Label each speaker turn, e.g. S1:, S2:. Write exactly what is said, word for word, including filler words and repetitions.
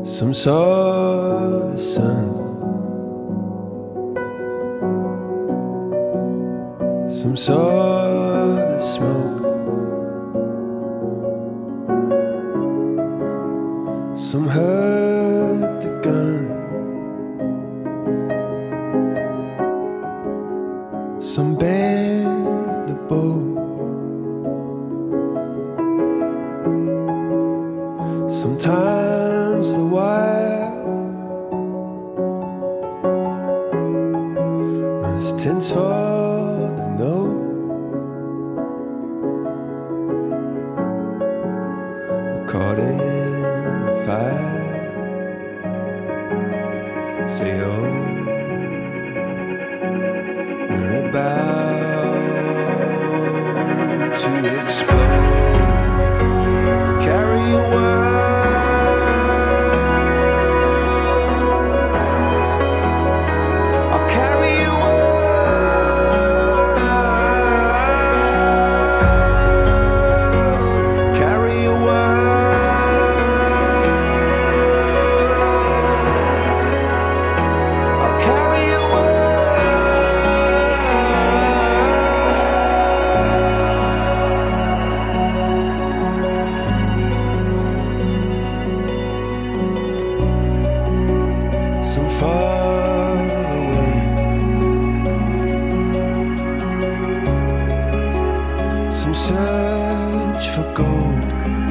S1: Some saw the sun, some saw the smoke, some heard the gun, some bent the bow, sometimes the wire was tense for the note. We're caught in the fire. Say oh, we're about to explode. Carry a word. Search for gold,